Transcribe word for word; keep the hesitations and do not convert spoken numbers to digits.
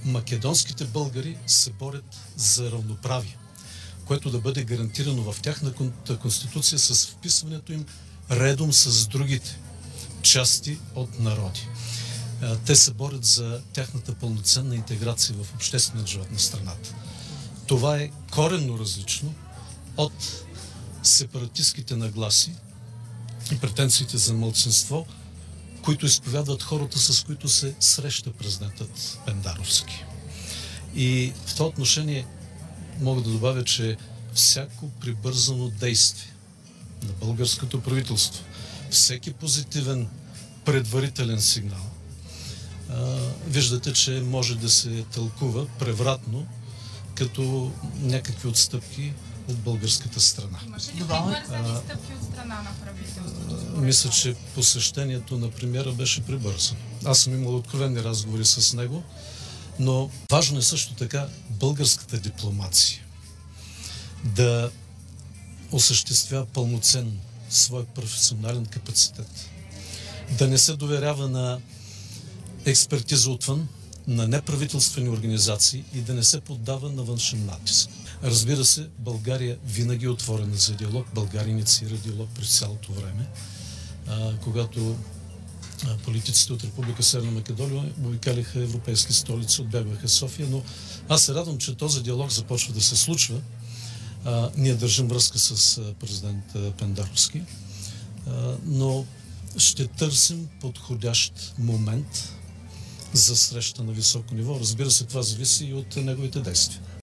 македонските българи се борят за равноправие, което да бъде гарантирано в тяхната конституция с вписването им редом с другите части от народи. Те се борят за тяхната пълноценна интеграция в обществения живот на страната. Това е коренно различно от сепаратистските нагласи и претенциите за малцинство, които изповядват хората, с които се среща президентът Пендаровски. И в това отношение мога да добавя, че всяко прибързано действие на българското правителство, всеки позитивен предварителен сигнал, виждате, че може да се тълкува превратно като някакви отстъпки от българската страна. Имаше ли прибързани стъпки от страна на правителството? Мисля, че посещението на премиера беше прибързано. Аз съм имал откровени разговори с него, но важно е също така българската дипломация да осъществява пълноценно своя професионален капацитет, да не се доверява на експертиза отвън, на неправителствени организации и да не се поддава на външен натиск. Разбира се, България винаги е отворена за диалог. България инициира диалог през цялото време. А, когато а, политиците от Република Северна Македония обикаляха европейски столици, отбягваха София, но аз се радвам, че този диалог започва да се случва. А, ние държим връзка с президент Пендаровски, а, но ще търсим подходящ момент за среща на високо ниво. Разбира се, това зависи и от неговите действия.